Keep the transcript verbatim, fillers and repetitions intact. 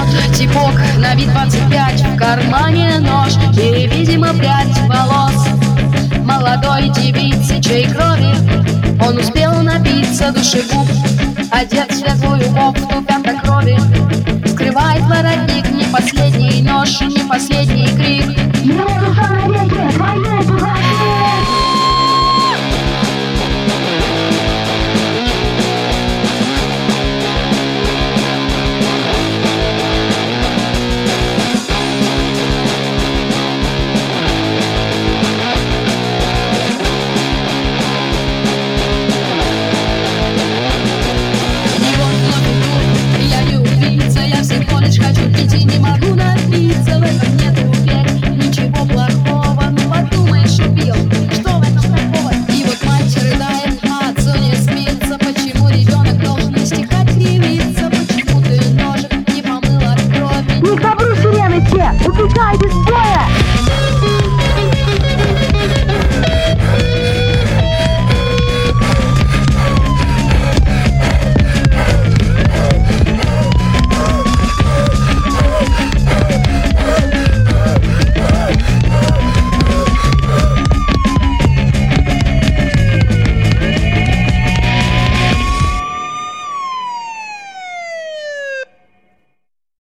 типок на вид двадцать пять, в кармане нож и, видимо, прядь волос молодой девицы, чьей крови он успел напиться душегуб. Одет в светлую кофту пятнокрови, скрывает воротник не последний нож, не последний крик. Его душа навеки, твоя